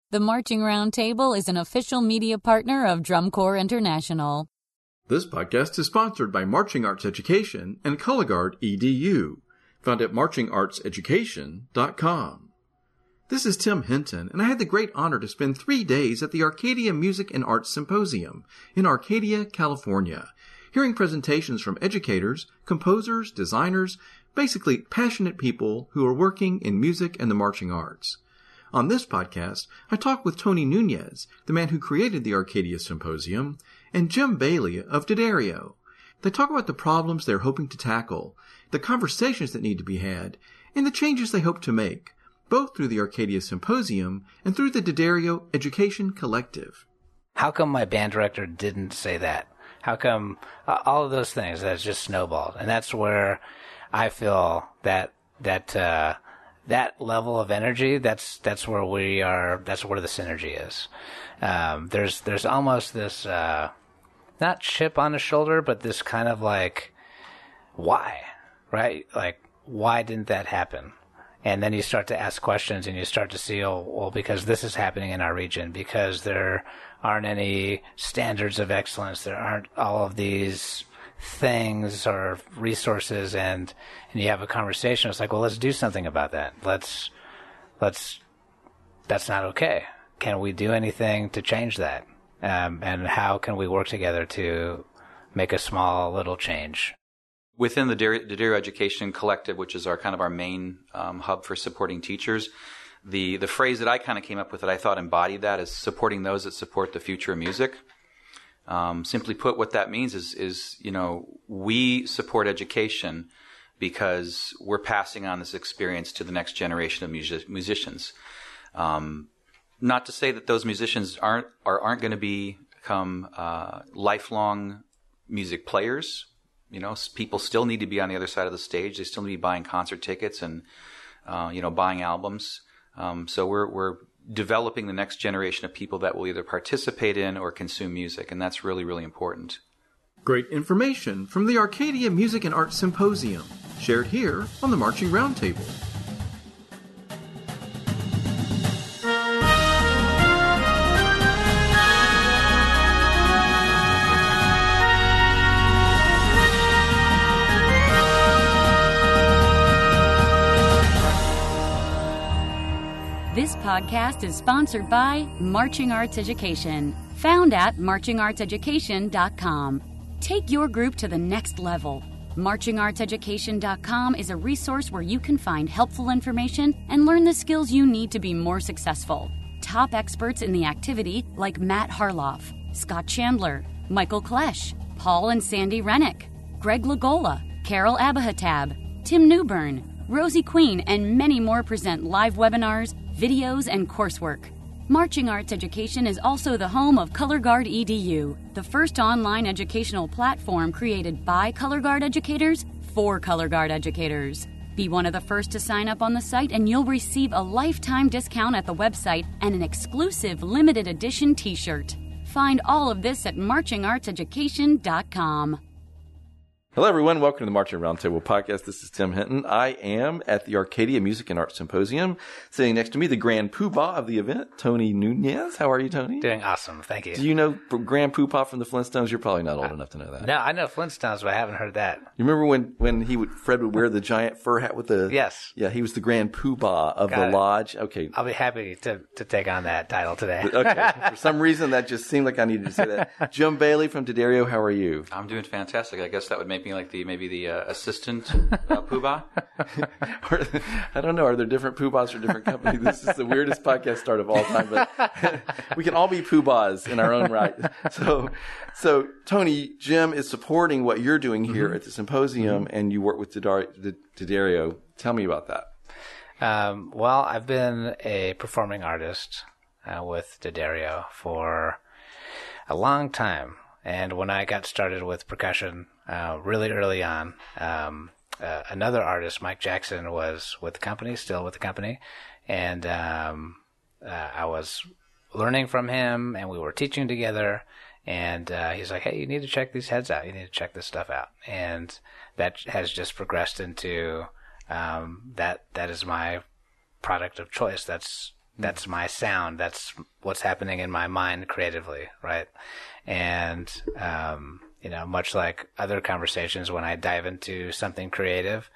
The Marching Round Table is an official media partner of Drum Corps International. This podcast is sponsored by Marching Arts Education and Cologuard EDU, found at marchingartseducation.com. This is Tim Hinton, and I had the great honor to spend 3 days at the Arcadia Music and Arts Symposium in Arcadia, California, hearing presentations from educators, composers, designers, basically passionate people who are working in music and the marching arts. On this podcast, I talk with Tony Nunez, the man who created the Arcadia Symposium, and Jim Bailey of D'Addario. They talk about the problems they're hoping to tackle, the conversations that need to be had, and the changes they hope to make, both through the Arcadia Symposium and through the D'Addario Education Collective. How come my band director didn't say that? How come all of those things that's just snowballed? And that's where I feel that level of energy, that's where we are. That's where the synergy is. There's almost this not chip on the shoulder, but this kind of like, why, right? Like, why didn't that happen? And then you start to ask questions, and you start to see, oh, well, because this is happening in our region, because there aren't any standards of excellence, there aren't all of these things or resources, and you have a conversation. It's like, well, let's do something about that. That's not okay. Can we do anything to change that? And how can we work together to make a small little change? Within the D'Addario Education Collective, which is our main hub for supporting teachers, the phrase that I kind of came up with that I thought embodied that is supporting those that support the future of music. Simply put, what that means is we support education because we're passing on this experience to the next generation of musicians. Not to say that those musicians aren't going to become lifelong music players. People still need to be on the other side of the stage. They still need to be buying concert tickets and buying albums. So we're developing the next generation of people that will either participate in or consume music, and that's really, really important. Great information from the Arcadia Music and Arts Symposium, shared here on the Marching Roundtable. This podcast is sponsored by Marching Arts Education, found at marchingartseducation.com. Take your group to the next level. Marchingartseducation.com is a resource where you can find helpful information and learn the skills you need to be more successful. Top experts in the activity like Matt Harloff, Scott Chandler, Michael Klesch, Paul and Sandy Rennick, Greg Lagola, Carol Abahatab, Tim Newbern, Rosie Queen, and many more present live webinars, videos, and coursework. Marching Arts Education is also the home of Cologuard EDU, the first online educational platform created by Cologuard educators for Cologuard educators. Be one of the first to sign up on the site, and you'll receive a lifetime discount at the website and an exclusive limited edition t-shirt. Find all of this at marchingartseducation.com. Hello, everyone. Welcome to the Marching Roundtable podcast. This is Tim Hinton. I am at the Arcadia Music and Arts Symposium. Sitting next to me, the grand poobah of the event, Tony Nunez. How are you, Tony? Doing awesome. Thank you. Do you know grand poobah from the Flintstones? You're probably not old enough to know that. No, I know Flintstones, but I haven't heard that. You remember when Fred would wear the giant fur hat with the... Yes. Yeah, he was the grand poobah of the lodge. Okay. I'll be happy to take on that title today. Okay. For some reason, that just seemed like I needed to say that. Jim Bailey from D'Addario, how are you? I'm doing fantastic. I guess that would make me like maybe the assistant poobah. I don't know. Are there different poobahs for different companies? This is the weirdest podcast start of all time, but we can all be poobahs in our own right. So Tony, Jim is supporting what you're doing here at the symposium, and you work with D'Addario. Tell me about that. Well, I've been a performing artist with D'Addario for a long time. And when I got started with percussion really early on, another artist, Mike Jackson, was with the company, still with the company. And I was learning from him, and we were teaching together. And he's like, hey, you need to check these heads out. You need to check this stuff out. And that has just progressed into that is my product of choice. That's That's my sound. That's what's happening in my mind creatively, right? And, much like other conversations, when I dive into something creative,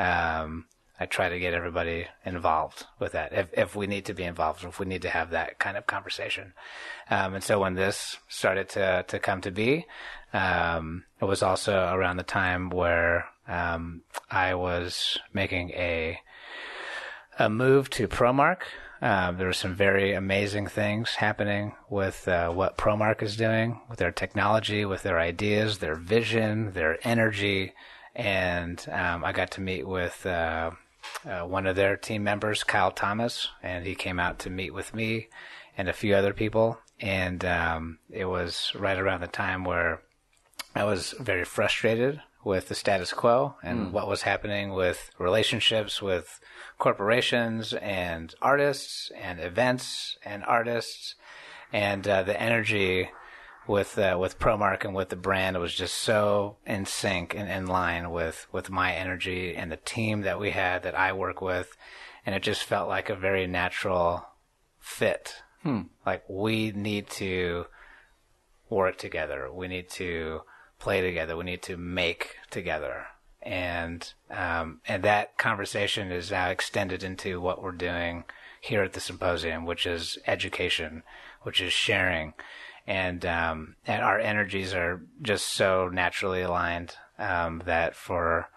I try to get everybody involved with that. If we need to be involved, if we need to have that kind of conversation. And so when this started to come to be, it was also around the time where, I was making a move to ProMark. There were some very amazing things happening with what ProMark is doing, with their technology, with their ideas, their vision, their energy. And I got to meet with one of their team members, Kyle Thomas, and he came out to meet with me and a few other people. And it was right around the time where I was very frustrated with the status quo and what was happening with relationships with corporations and artists and events and artists, and the energy with ProMark and with the brand was just so in sync and in line with my energy and the team that we had that I work with, and it just felt like a very natural fit. Like, we need to work together. We need to play together. We need to make together. And that conversation is now extended into what we're doing here at the symposium, which is education, which is sharing. And our energies are just so naturally aligned that for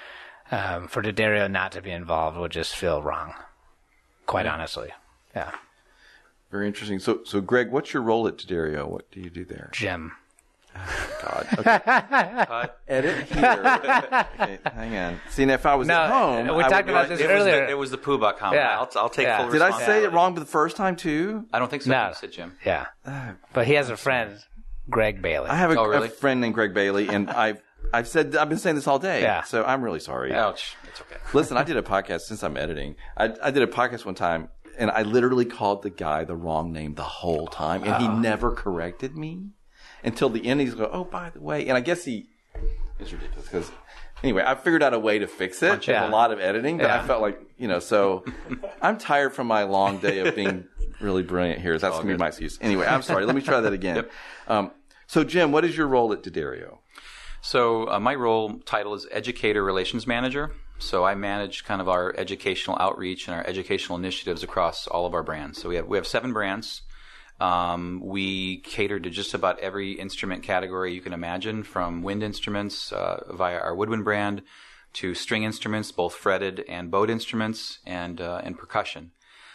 D'Addario not to be involved would just feel wrong, quite honestly. Yeah. Very interesting. So Greg, what's your role at D'Addario? What do you do there? Jim. God. Okay. Edit here. Okay, hang on. See, now if I was at home, we talked about this earlier. It was the Puba comment. Yeah. I'll take full Did I responsibility. say it wrong the first time too? I don't think so. No. You said Jim. Yeah. But he has a friend, Greg Bailey. I have really? a friend named Greg Bailey, and I've been saying this all day. Yeah. So I'm really sorry. Ouch. It's okay. Listen, I did a podcast since I'm editing. I did a podcast one time, and I literally called the guy the wrong name the whole time, and he never corrected me until the end. He's going, "Oh, by the way," and I guess it's ridiculous because anyway, I figured out a way to fix it. Yeah. A lot of editing, but I felt like so I'm tired from my long day of being really brilliant here. That's going to be my excuse. Anyway, I'm sorry. Let me try that again. Yep. So Jim, what is your role at D'Addario? So my role title is Educator Relations Manager. So I manage kind of our educational outreach and our educational initiatives across all of our brands. So we have 7 brands. We cater to just about every instrument category you can imagine, from wind instruments via our Woodwind brand to string instruments, both fretted and bowed instruments, and percussion.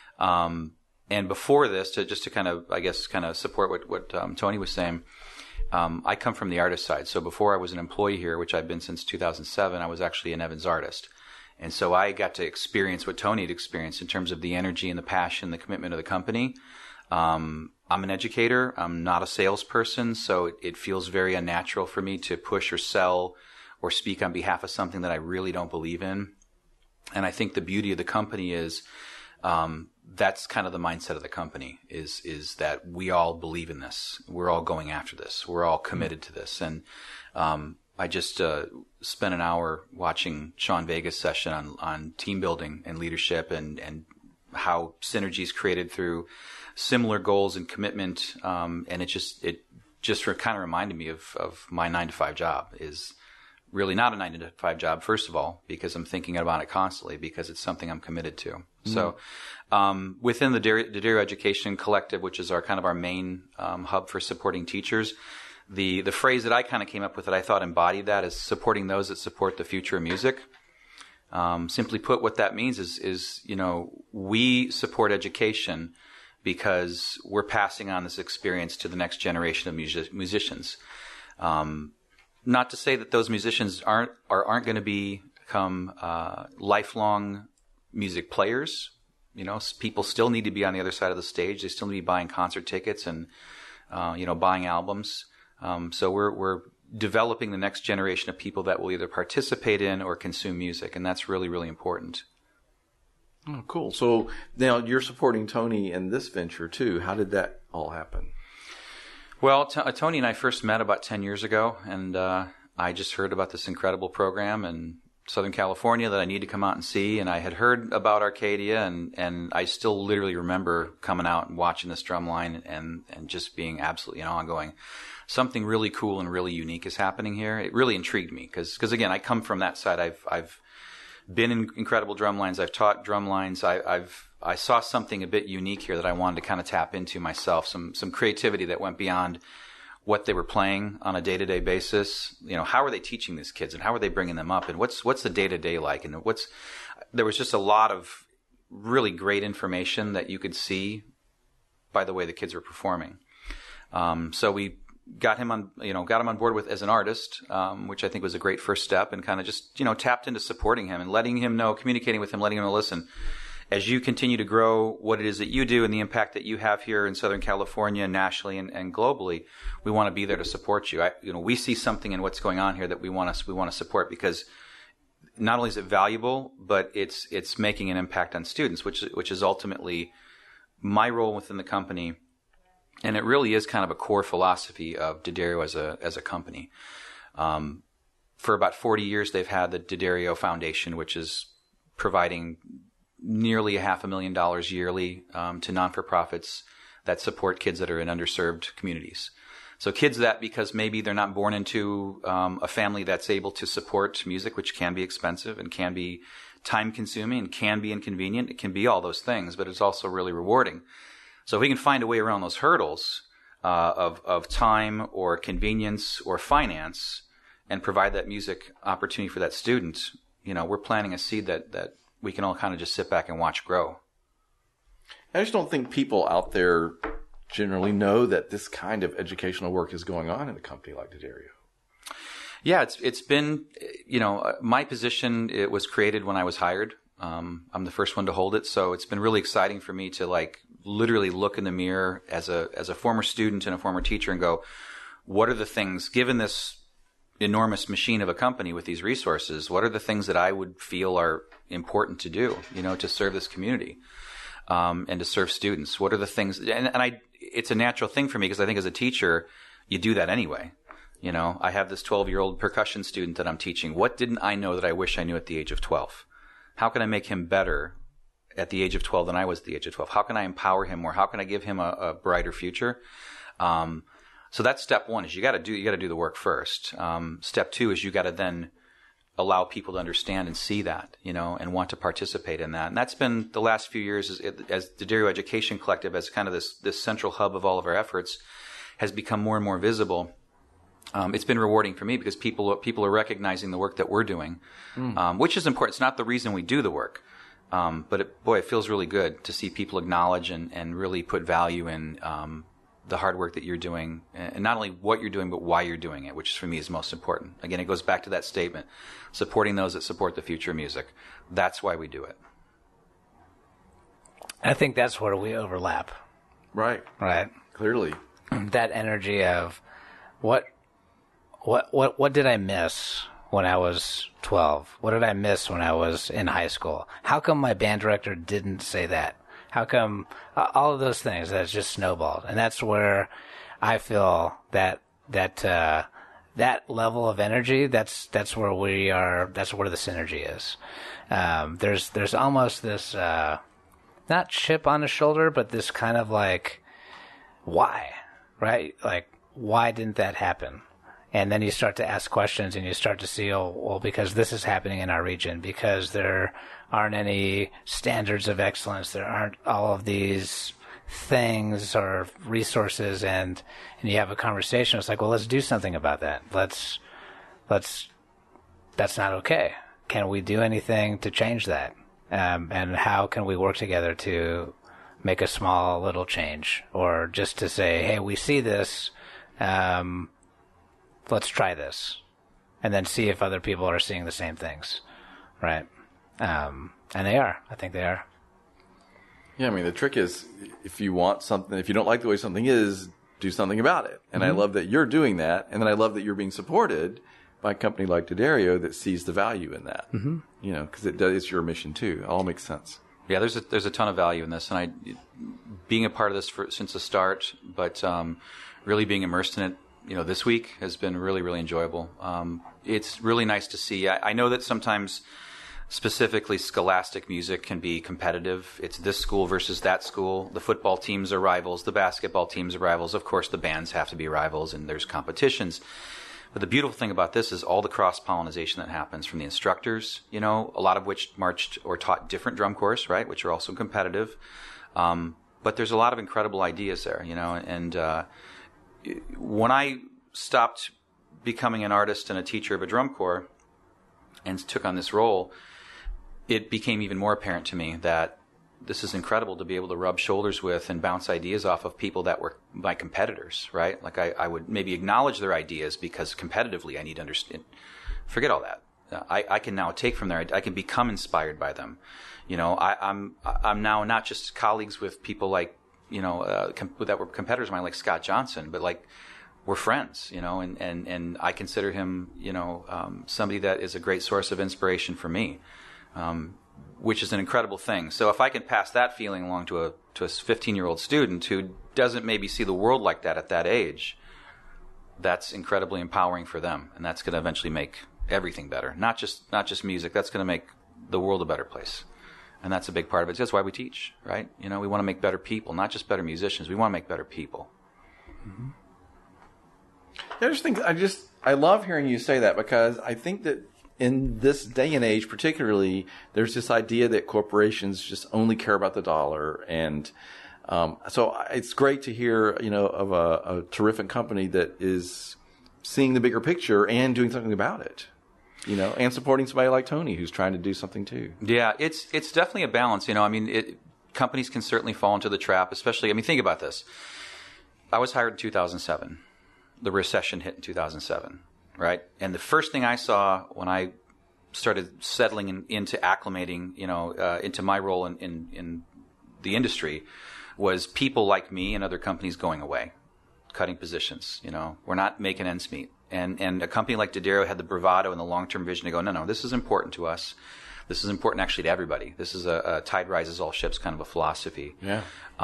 And before this, to kind of support what Tony was saying, I come from the artist side. So before I was an employee here, which I've been since 2007, I was actually an Evans artist. And so I got to experience what Tony had experienced in terms of the energy and the passion, the commitment of the company. I'm an educator. I'm not a salesperson, so it feels very unnatural for me to push or sell or speak on behalf of something that I really don't believe in. And I think the beauty of the company is that's kind of the mindset of the company is that we all believe in this. We're all going after this. We're all committed to this. And I just spent an hour watching Sean Vega's session on team building and leadership and how synergy is created through similar goals and commitment. And it just kind of reminded me of my 9-to-5 job is really not a 9-to-5 job, first of all, because I'm thinking about it constantly because it's something I'm committed to. Mm-hmm. So within the D'Addario Education Collective, which is our main hub for supporting teachers, the phrase that I kind of came up with that I thought embodied that is supporting those that support the future of music. Simply put, what that means is we support education because we're passing on this experience to the next generation of musicians. Not to say that those musicians aren't going to become lifelong music players. People still need to be on the other side of the stage. They still need to be buying concert tickets and buying albums. So we're developing the next generation of people that will either participate in or consume music, and that's really, really important. Oh, cool. So now you're supporting Tony in this venture too. How did that all happen? Well, Tony and I first met about 10 years ago, and I just heard about this incredible program and Southern California that I need to come out and see. And I had heard about Arcadia, and I still literally remember coming out and watching this drum line and just being absolutely in awe and going, something really cool and really unique is happening here. It really intrigued me because again, I come from that side. I've been in incredible drum lines. I've taught drum lines. I saw something a bit unique here that I wanted to kind of tap into myself. Some creativity that went beyond what they were playing on a day-to-day basis. You know, how are they teaching these kids, and how are they bringing them up, and what's the day-to-day like, and there was just a lot of really great information that you could see by the way the kids were performing. So we got him on board with as an artist, which I think was a great first step, and kind of just, tapped into supporting him and letting him know, communicating with him, letting him know, listen, as you continue to grow what it is that you do and the impact that you have here in Southern California, nationally and globally, we want to be there to support you. We see something in what's going on here that we want to support, because not only is it valuable, but it's making an impact on students, which is ultimately my role within the company. And it really is kind of a core philosophy of D'Addario as a company. For about 40 years, they've had the D'Addario Foundation, which is providing nearly $500,000 yearly to non-for-profits that support kids that are in underserved communities. So kids that, because maybe they're not born into a family that's able to support music, which can be expensive and can be time-consuming and can be inconvenient. It can be all those things, but it's also really rewarding. So if we can find a way around those hurdles of time or convenience or finance and provide that music opportunity for that student, we're planting a seed that we can all kind of just sit back and watch grow. I just don't think people out there generally know that this kind of educational work is going on in a company like D'Addario. Yeah, it's been, my position, it was created when I was hired. I'm the first one to hold it, so it's been really exciting for me to literally look in the mirror as a former student and a former teacher and go, what are the things, given this enormous machine of a company with these resources, what are the things that I would feel are important to do, to serve this community and to serve students? What are the things, and it's a natural thing for me, because I think as a teacher, you do that anyway. I have this 12-year-old percussion student that I'm teaching. What didn't I know that I wish I knew at the age of 12? How can I make him better at the age of 12 than I was at the age of 12? How can I empower him more? How can I give him a brighter future? So that's step one, is you got to do the work first. Step two is you got to then allow people to understand and see that, and want to participate in that. And that's been the last few years as the D'Addario Education Collective, as kind of this central hub of all of our efforts, has become more and more visible. It's been rewarding for me, because people are recognizing the work that we're doing, which is important. It's not the reason we do the work, but it feels really good to see people acknowledge and really put value in the hard work that you're doing, and not only what you're doing, but why you're doing it, which for me is most important. Again, it goes back to that statement, supporting those that support the future of music. That's why we do it. I think that's where we overlap. Right. Clearly. That energy of what did I miss when I was 12? What did I miss when I was in high school? How come my band director didn't say that? How come all of those things that's just snowballed? And that's where I feel that level of energy, that's where we are. That's where the synergy is. There's almost this not chip on the shoulder, but this kind of why, right? Why didn't that happen? And then you start to ask questions, and you start to see, because this is happening in our region, because there aren't any standards of excellence, there aren't all of these things or resources, and you have a conversation. It's let's do something about that. That's not okay. Can we do anything to change that? And how can we work together to make a small little change, or just to say, hey, we see this. Let's try this, and then see if other people are seeing the same things, right? And they are. I think they are. Yeah, the trick is, if you want something, if you don't like the way something is, do something about it. And I love that you're doing that, and then I love that you're being supported by a company like D'Addario that sees the value in that. Because it's your mission too. It all makes sense. Yeah, there's a ton of value in this, and being a part of this since the start, but really being immersed in it, this week has been really, really enjoyable. it's really nice to see. I know that sometimes specifically scholastic music can be competitive. It's this school versus that school. The football teams are rivals. The basketball teams are rivals. Of course, the bands have to be rivals, and there's competitions. But the beautiful thing about this is all the cross-pollination that happens from the instructors, a lot of which marched or taught different drum corps, right, which are also competitive. But there's a lot of incredible ideas there, and when I stopped becoming an artist and a teacher of a drum corps and took on this role, it became even more apparent to me that this is incredible to be able to rub shoulders with and bounce ideas off of people that were my competitors, right? Like I would maybe acknowledge their ideas because competitively I need to understand. Forget all that. I can now take from I can become inspired by them. I'm now not just colleagues with people like, that were competitors of mine, like Scott Johnson, but like we're friends, and I consider him, somebody that is a great source of inspiration for me. Which is an incredible thing. So if I can pass that feeling along to a 15-year-old student who doesn't maybe see the world like that at that age, that's incredibly empowering for them, and that's going to eventually make everything better. Not just music. That's going to make the world a better place, and that's a big part of it. That's why we teach, right? We want to make better people, not just better musicians. We want to make better people. Mm-hmm. I love hearing you say that, because I think that in this day and age, particularly, there's this idea that corporations just only care about the dollar. And so it's great to hear, of a terrific company that is seeing the bigger picture and doing something about it, and supporting somebody like Tony who's trying to do something too. Yeah, it's definitely a balance. Companies can certainly fall into the trap, especially, think about this. I was hired in 2007. The recession hit in 2007. Right, and the first thing I saw when I started settling into acclimating, into my role in the industry, was people like me and other companies going away, cutting positions. We're not making ends meet, and a company like D'Addario had the bravado and the long-term vision to go, no, this is important to us. This is important actually to everybody. This is a tide rises all ships kind of a philosophy. Yeah.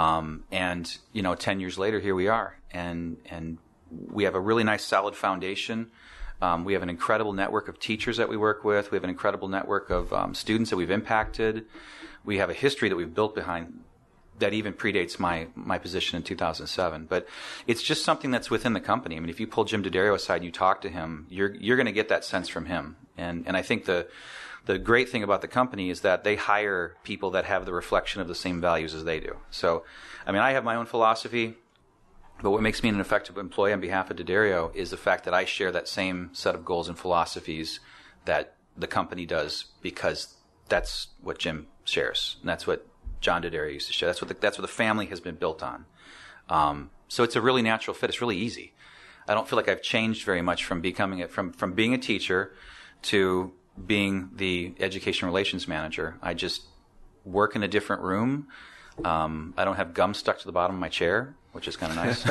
10 years later, here we are, and we have a really nice solid foundation. We have an incredible network of teachers that we work with. We have an incredible network of students that we've impacted. We have a history that we've built behind that even predates my position in 2007. But it's just something that's within the company. If you pull Jim D'Addario aside and you talk to him, you're going to get that sense from him. And I think the great thing about the company is that they hire people that have the reflection of the same values as they do. So, I have my own philosophy. But what makes me an effective employee on behalf of D'Addario is the fact that I share that same set of goals and philosophies that the company does, because that's what Jim shares, and that's what John D'Addario used to share. That's what the family has been built on. So it's a really natural fit. It's really easy. I don't feel like I've changed very much from from being a teacher to being the education relations manager. I just work in a different room. I don't have gum stuck to the bottom of my chair, which is kind of nice.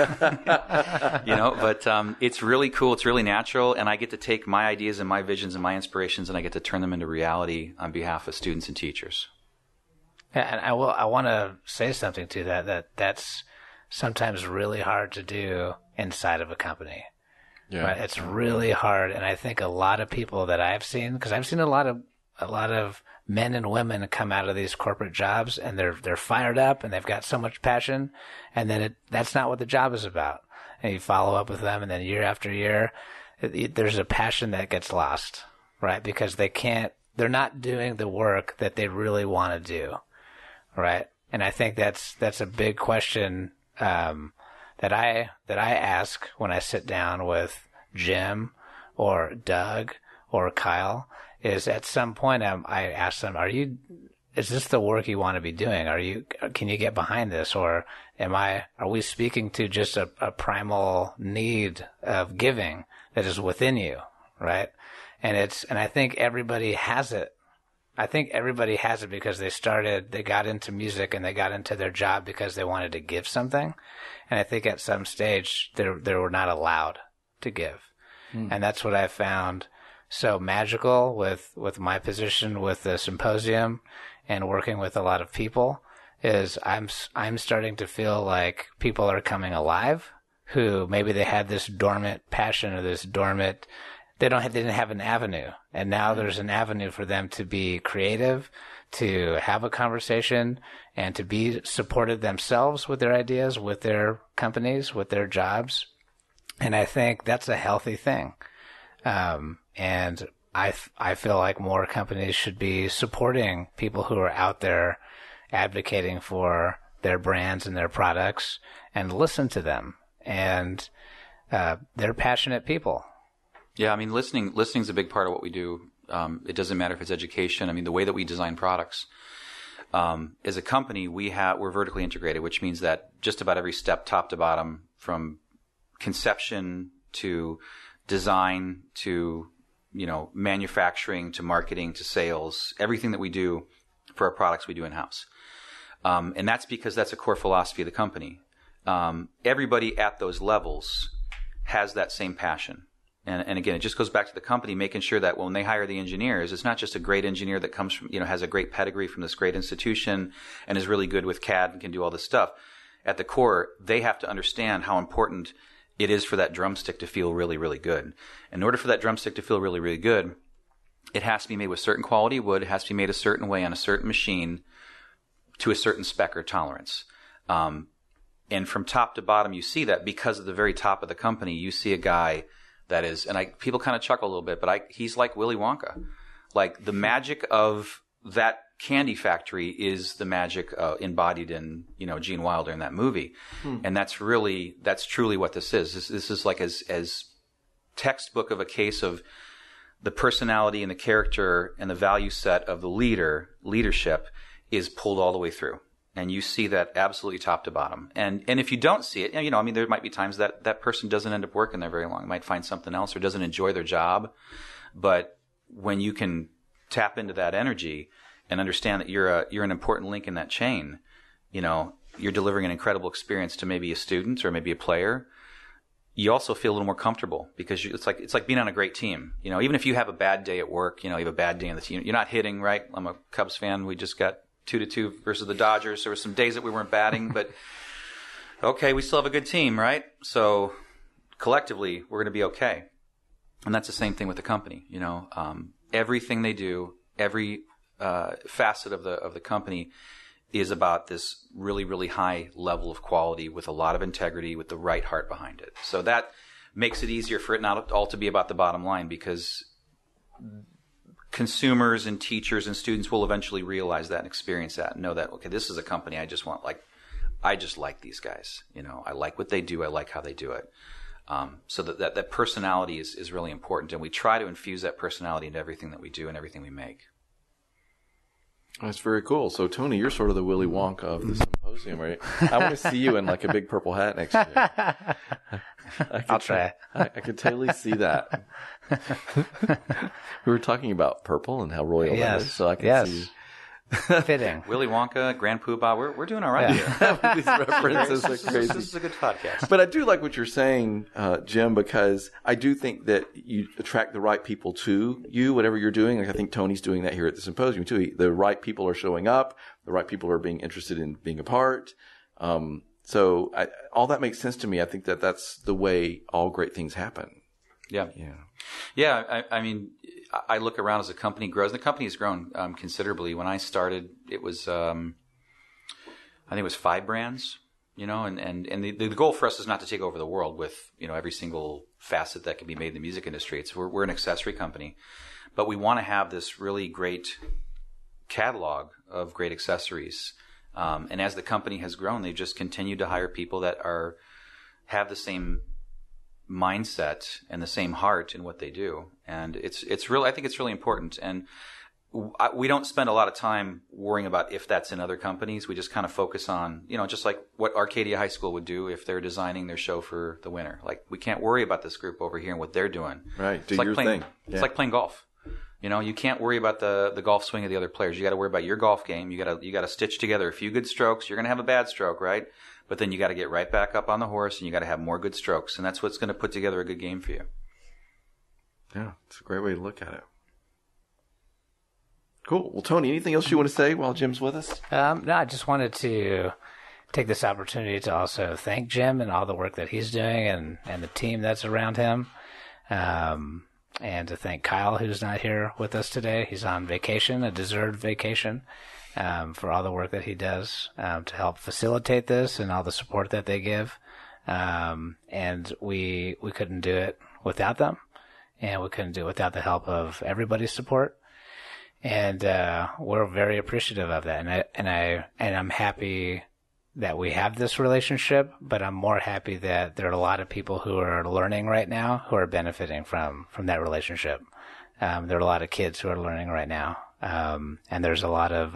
But it's really cool. It's really natural. And I get to take my ideas and my visions and my inspirations, and I get to turn them into reality on behalf of students and teachers. And I want to say something to that's sometimes really hard to do inside of a company. Yeah. Right? It's really hard. And I think a lot of people that I've seen, because I've seen a lot of men and women come out of these corporate jobs, and they're fired up and they've got so much passion, and then that's not what the job is about. And you follow up with them, and then year after year, there's a passion that gets lost, right? Because they're not doing the work that they really want to do, right? And I think that's a big question that I ask when I sit down with Jim or Doug or Kyle. Is at some point I ask them, is this the work you want to be doing? Can you get behind this? Or are we speaking to just a primal need of giving that is within you? Right. And I think everybody has it. I think everybody has it because they got into music and they got into their job because they wanted to give something. And I think at some stage they were not allowed to give. And that's what I found so magical with my position with the symposium and working with a lot of people is I'm starting to feel like people are coming alive who maybe they had this dormant passion or this dormant they didn't have an avenue, and now there's an avenue for them to be creative, to have a conversation, and to be supported themselves with their ideas, with their companies, with their jobs. And I think that's a healthy thing. And I feel like more companies should be supporting people who are out there advocating for their brands and their products, and listen to them. And they're passionate people. Yeah, I mean, listening is a big part of what we do. It doesn't matter if it's education. I mean, the way that we design products, as a company, we're vertically integrated, which means that just about every step, top to bottom, from conception to design to, manufacturing to marketing to sales, everything that we do for our products, we do in-house. And that's because that's a core philosophy of the company. Everybody at those levels has that same passion. And again, it just goes back to the company making sure that when they hire the engineers, it's not just a great engineer that comes from, has a great pedigree from this great institution and is really good with CAD and can do all this stuff. At the core, they have to understand how important it is for that drumstick to feel really, really good. In order for that drumstick to feel really, really good, it has to be made with certain quality wood. It has to be made a certain way on a certain machine to a certain spec or tolerance. And from top to bottom, you see that because at the very top of the company, you see a guy that is, and people kind of chuckle a little bit, but he's like Willy Wonka. Like the magic of that candy factory is the magic embodied in, Gene Wilder in that movie. And that's truly what this is. This is like as textbook of a case of the personality and the character and the value set of the leadership is pulled all the way through. And you see that absolutely top to bottom. And if you don't see it, there might be times that person doesn't end up working there very long. Might find something else or doesn't enjoy their job. But when you can tap into that energy and understand that you're an important link in that chain, you're delivering an incredible experience to maybe a student or maybe a player. You also feel a little more comfortable because it's like being on a great team. Even if you have a bad day at work, you have a bad day on the team, you're not hitting, right? I'm a Cubs fan. We just got 2-2 versus the Dodgers. There were some days that we weren't batting, but okay, we still have a good team, right? So collectively, we're going to be okay. And that's the same thing with the company. Everything they do, every facet of the company is about this really, really high level of quality with a lot of integrity, with the right heart behind it. So that makes it easier for it not all to be about the bottom line, because consumers and teachers and students will eventually realize that and experience that and know that, okay, this is a company I just like these guys. I like what they do. I like how they do it. So that personality is really important. And we try to infuse that personality into everything that we do and everything we make. That's very cool. So, Tony, you're sort of the Willy Wonka of the symposium, right? I want to see you in like a big purple hat next year. I'll try. I could totally see that. We were talking about purple and how royal that is, so I can see. Fitting. Willy Wonka, Grand Poobah, we're doing all right here. These references are crazy. This is a good podcast. But I do like what you're saying, Jim, because I do think that you attract the right people to you, whatever you're doing. Like I think Tony's doing that here at the symposium too. The right people are showing up. The right people are being interested in being a part. So all that makes sense to me. I think that that's the way all great things happen. Yeah. I mean, I look around as the company grows. The company has grown considerably. When I started, it was I think it was 5 brands. And the goal for us is not to take over the world with every single facet that can be made in the music industry. We're an accessory company, but we want to have this really great catalog of great accessories. And as the company has grown, they've just continued to hire people that have the same mindset and the same heart in what they do. And it's really, I think it's really important. And we don't spend a lot of time worrying about if that's in other companies. We just kind of focus on, just like what Arcadia High School would do if they're designing their show for the winter. Like, we can't worry about this group over here and what they're doing. Right. Do your thing. It's like playing golf. You can't worry about the golf swing of the other players. You got to worry about your golf game. You got to stitch together a few good strokes. You're going to have a bad stroke, right? But then you got to get right back up on the horse, and you got to have more good strokes, and that's what's going to put together a good game for you. Yeah, it's a great way to look at it. Cool. Well, Tony, anything else you want to say while Jim's with us? No, I just wanted to take this opportunity to also thank Jim and all the work that he's doing and the team that's around him. and to thank Kyle, who's not here with us today. He's on vacation, a deserved vacation, for all the work that he does to help facilitate this and all the support that they give. And we couldn't do it without them, and we couldn't do it without the help of everybody's support. And we're very appreciative of that. And I'm happy that we have this relationship, but I'm more happy that there are a lot of people who are learning right now who are benefiting from that relationship. There are a lot of kids who are learning right now. And there's a lot of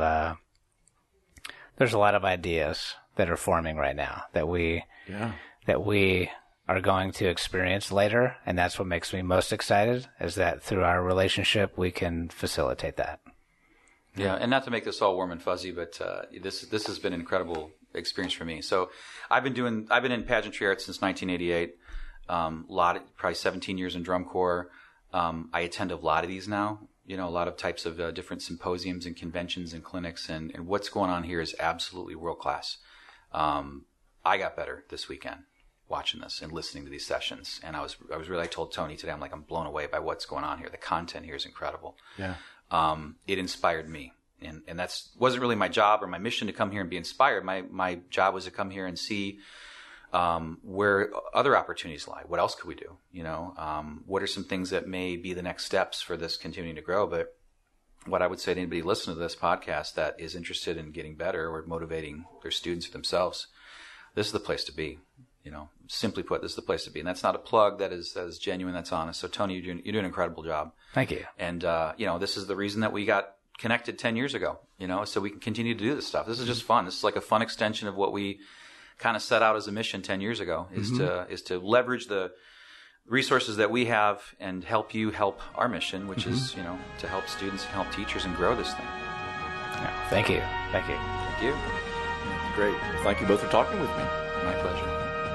ideas that are forming right now that we are going to experience later. And that's what makes me most excited, is that through our relationship, we can facilitate that. Yeah. And not to make this all warm and fuzzy, but, this has been an incredible experience for me. So I've been in pageantry arts since 1988. Probably 17 years in drum corps. I attend a lot of these now, a lot of types of different symposiums and conventions and clinics, and what's going on here is absolutely world class. I got better this weekend watching this and listening to these sessions, and I told Tony today, I'm blown away by what's going on here. The content here is incredible. Yeah. It inspired me. And that's wasn't really my job or my mission to come here and be inspired. My job was to come here and see where other opportunities lie. What else could we do? What are some things that may be the next steps for this continuing to grow? But what I would say to anybody listening to this podcast that is interested in getting better or motivating their students or themselves, this is the place to be. Simply put, this is the place to be. And that's not a plug. That is genuine. That's honest. So Tony, you're doing an incredible job. Thank you. And, this is the reason that we got connected 10 years ago, so we can continue to do this stuff. This is just fun. This is like a fun extension of what we kind of set out as a mission 10 years ago, is to leverage the resources that we have and help you help our mission, which is, to help students and help teachers and grow this thing. Yeah, thank you. Thank you. That's great. Thank you both for talking with me. My pleasure.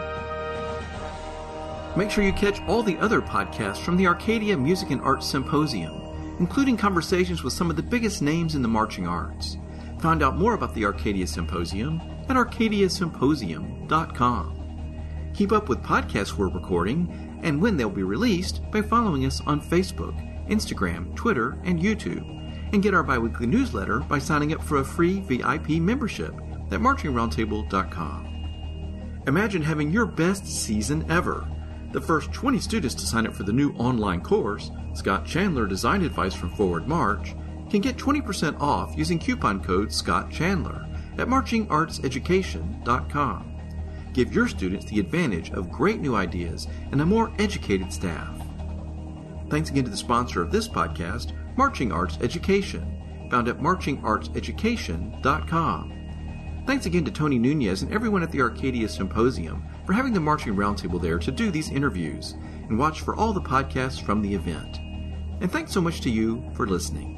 Make sure you catch all the other podcasts from the Arcadia Music and Arts Symposium, including conversations with some of the biggest names in the marching arts. Find out more about the Arcadia Symposium at arcadiasymposium.com. Keep up with podcasts we're recording and when they'll be released by following us on Facebook, Instagram, Twitter, and YouTube. And get our biweekly newsletter by signing up for a free VIP membership at marchingroundtable.com. Imagine having your best season ever. The first 20 students to sign up for the new online course, Scott Chandler Design Advice from Forward March, can get 20% off using coupon code ScottChandler at marchingartseducation.com. Give your students the advantage of great new ideas and a more educated staff. Thanks again to the sponsor of this podcast, Marching Arts Education, found at marchingartseducation.com. Thanks again to Tony Nunez and everyone at the Arcadia Symposium for having the Marching Roundtable there to do these interviews, and watch for all the podcasts from the event. And thanks so much to you for listening.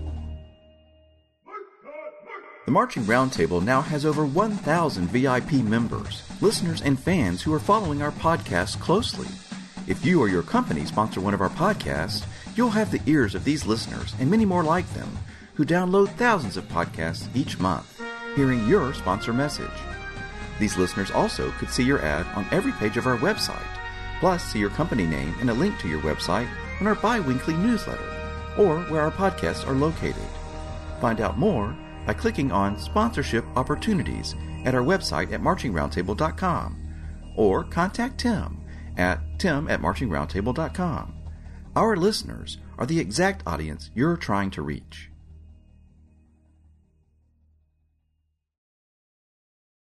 The Marching Roundtable now has over 1,000 VIP members, listeners, and fans who are following our podcast closely. If you or your company sponsor one of our podcasts, you'll have the ears of these listeners and many more like them who download thousands of podcasts each month, hearing your sponsor message. These listeners also could see your ad on every page of our website, plus see your company name and a link to your website on our bi-weekly newsletter, or where our podcasts are located. Find out more by clicking on Sponsorship Opportunities at our website at marchingroundtable.com, or contact Tim at marchingroundtable.com. Our listeners are the exact audience you're trying to reach.